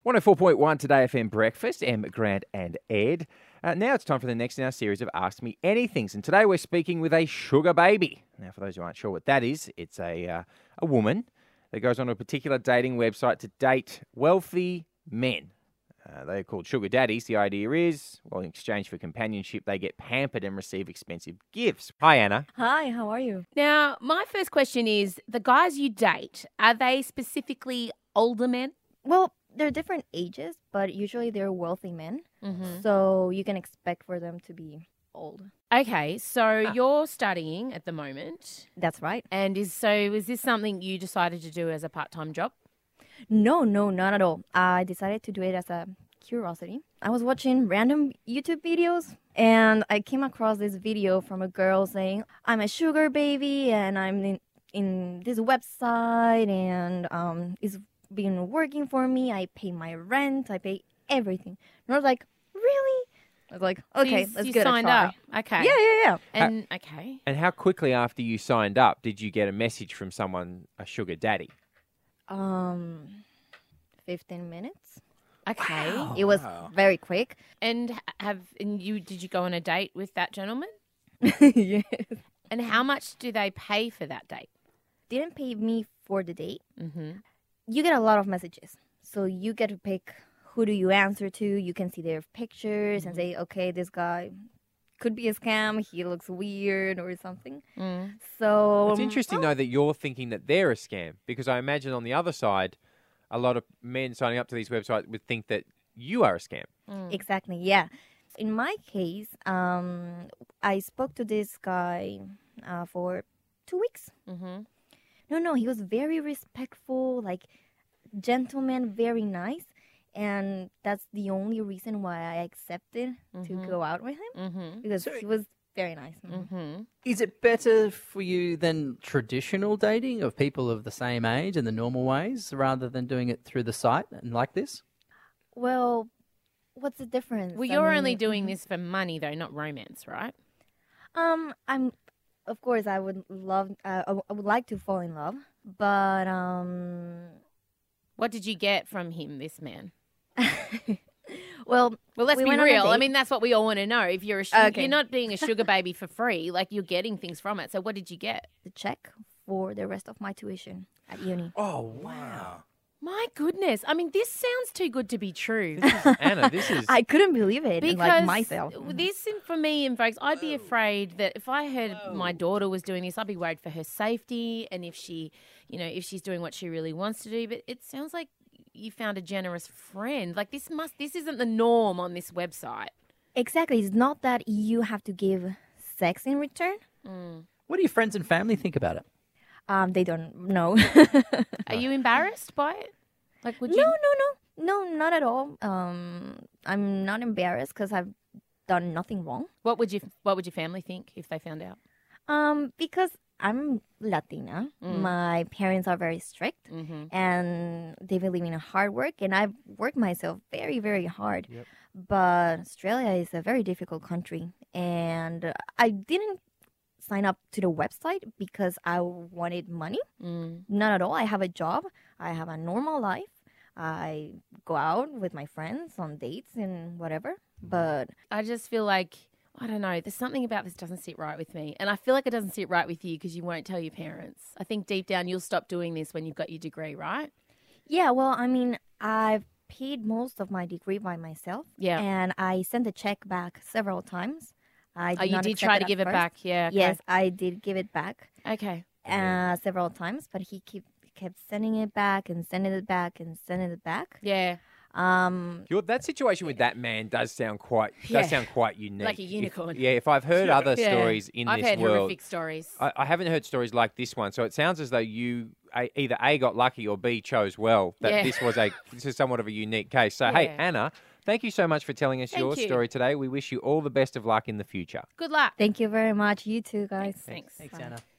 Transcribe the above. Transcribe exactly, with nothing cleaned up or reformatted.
one oh four point one Today F M Breakfast, Em, Grant and Ed. Uh, now it's time for the next in our series of Ask Me Anythings. And today we're speaking with a sugar baby. Now, for those who aren't sure what that is, it's a, uh, a woman that goes on a particular dating website to date wealthy men. Uh, they're called sugar daddies. The idea is, well, in exchange for companionship, they get pampered and receive expensive gifts. Hi, Anna. Hi, how are you? Now, my first question is, the guys you date, are they specifically older men? Well, they're different ages, but usually they're wealthy men. Mm-hmm. So you can expect for them to be old. Okay, so Ah. you're studying at the moment. That's right. And is so is this something you decided to do as a part-time job? No, no, not at all. I decided to do it as a curiosity. I was watching random YouTube videos and I came across this video from a girl saying, I'm a sugar baby and I'm in, in this website and um, it's been working for me. I pay my rent. I pay everything. And I was like, really? I was like, So okay, you, let's you give signed it a try. up. Okay. Yeah, yeah, yeah. And okay. And how quickly after you signed up did you get a message from someone, a sugar daddy? Um, fifteen minutes. Okay. It was very quick. And have and you did you go on a date with that gentleman? Yes. And how much do they pay for that date? Didn't pay me for the date. Mm-hmm. You get a lot of messages. So you get to pick who do you answer to. You can see their pictures and say, okay, this guy could be a scam. He looks weird or something. Mm. So It's interesting, well, though, that you're thinking that they're a scam because I imagine on the other side, a lot of men signing up to these websites would think that you are a scam. Mm. Exactly, yeah. In my case, um, I spoke to this guy uh, for two weeks. Mm-hmm. No, no, he was very respectful, like gentleman, very nice. And that's the only reason why I accepted to Mhm. go out with him Mm-hmm. because So- he was very nice. Mhm. Mm-hmm. Is it better for you than traditional dating of people of the same age and the normal ways rather than doing it through the site and like this? Well, what's the difference? Well, I you're only mean, doing mhm. this for money, though, not romance, right? Um, I'm, of course, I would love, uh, I w- I would like to fall in love, but um, What did you get from him, this man? well, Well, let's We be went on a real. I date. mean, that's what we all want to know. If you're a sugar, Okay. you're not being a sugar baby for free. Like you're getting things from it. So what did you get? the check for the rest of my tuition at uni. Oh, wow. My goodness. I mean, this sounds too good to be true. Anna, this is... I couldn't believe it, and, Because like myself. this, in- for me, and folks, I'd be afraid that if I heard my daughter was doing this, I'd be worried for her safety and if she, you know, if she's doing what she really wants to do. But it sounds like you found a generous friend. Like this must, this isn't the norm on this website. Exactly, it's not that you have to give sex in return. What do your friends and family think about it? Um, they don't know. Are you embarrassed by it? Like, would No, you? no, no, no, not at all. Um, I'm not embarrassed because I've done nothing wrong. What would you? What would your family think if they found out? Um, because I'm Latina, Mm. my parents are very strict, Mm-hmm. and they believe in hard work, and I've worked myself very, very hard. Yep. But Australia is a very difficult country, and I didn't sign up to the website because I wanted money. Mm. Not at all. I have a job. I have a normal life. I go out with my friends on dates and whatever. But I just feel like, I don't know, there's something about this doesn't sit right with me. And I feel like it doesn't sit right with you because you won't tell your parents. I think deep down you'll stop doing this when you've got your degree, right? yeah, well, I mean, I've paid most of my degree by myself. Yeah. And I sent the check back several times. I did Oh, you not did accept try to at give it first. back, yeah. Okay. Yes, I did give it back Okay. uh, several times, but he keep, kept sending it back and sending it back and sending it back. Yeah. Um, Your, that situation with that man does sound quite does Yeah. sound quite unique. Like a If- unicorn. yeah, if I've heard other Yeah. stories in I've this heard world, horrific stories. I, I haven't heard stories like this one. So it sounds as though you a, either A, got lucky or B, chose well. That Yeah. this was a this is somewhat of a unique case. So hey, Yeah. Anna, thank you so much for telling us Thank your you. story today. We wish you all the best of luck in the future. Good luck. thank you very much. You too, guys. Thanks. Thanks, Bye. Anna.